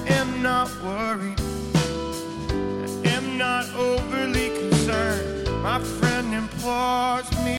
am not worried, I am not overly concerned. My friend implores me